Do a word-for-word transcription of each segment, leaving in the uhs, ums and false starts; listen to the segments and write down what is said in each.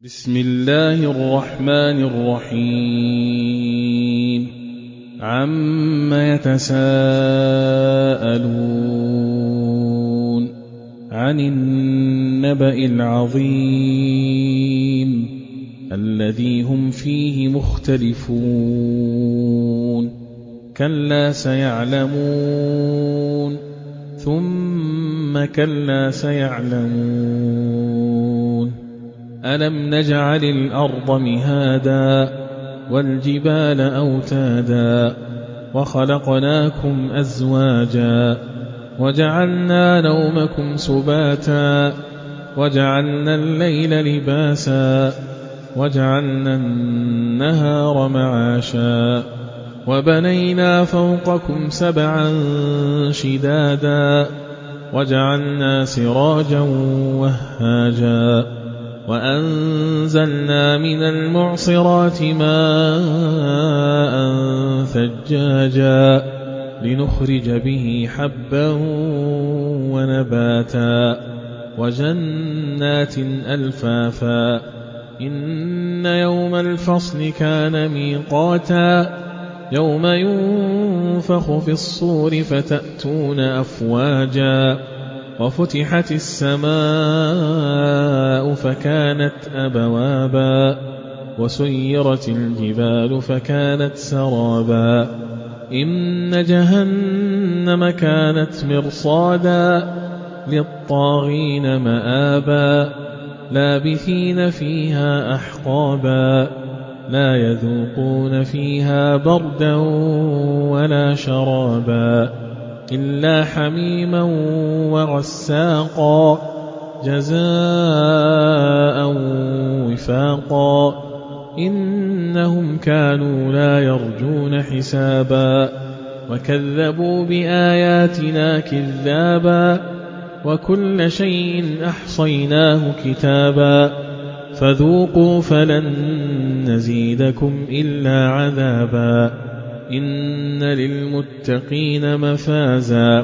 بسم الله الرحمن الرحيم عم يتساءلون عن النبأ العظيم الذي هم فيه مختلفون كلا سيعلمون ثم كلا سيعلمون ألم نجعل الأرض مهادا والجبال أوتادا وخلقناكم أزواجا وجعلنا نومكم سباتا وجعلنا الليل لباسا وجعلنا النهار معاشا وبنينا فوقكم سبعا شدادا وجعلنا سراجا وهاجا وأنزلنا من المعصرات ماء ثجاجا لنخرج به حبا ونباتا وجنات ألفافا إن يوم الفصل كان ميقاتا يوم ينفخ في الصور فتأتون أفواجا وفتحت السماء فكانت أبوابا وسيرت الجبال فكانت سرابا إن جهنم كانت مرصادا للطاغين مآبا لابثين فيها أحقابا لا يذوقون فيها بردا ولا شرابا إلا حميما وغساقا جزاء وفاقا إنهم كانوا لا يرجون حسابا وكذبوا بآياتنا كذابا وكل شيء أحصيناه كتابا فذوقوا فلن نزيدكم إلا عذابا إن للمتقين مفازا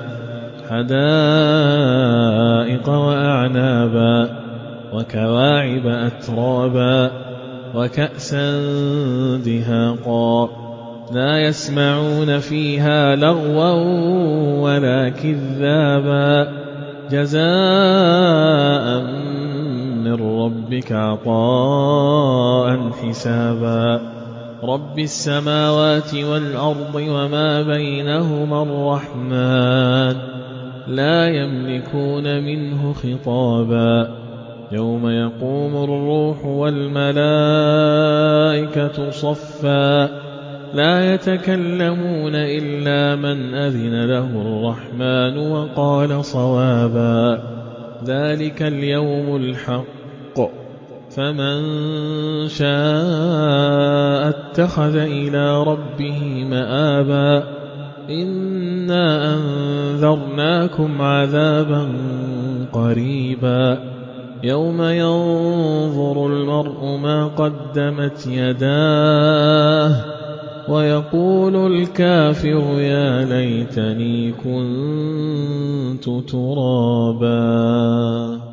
حدائق وأعنابا وكواعب أترابا وكأسا دهاقا لا يسمعون فيها لغوا ولا كذابا جزاء من ربك عطاء حسابا رب السماوات والأرض وما بينهما الرحمن لا يملكون منه خطابا يوم يقوم الروح والملائكة صفا لا يتكلمون إلا من أذن له الرحمن وقال صوابا ذلك اليوم الحق فمن شاء اتخذ إلى ربه مآبا إنا أنذرناكم عذابا قريبا يوم ينظر المرء ما قدمت يداه ويقول الكافر يا ليتني كنت ترابا.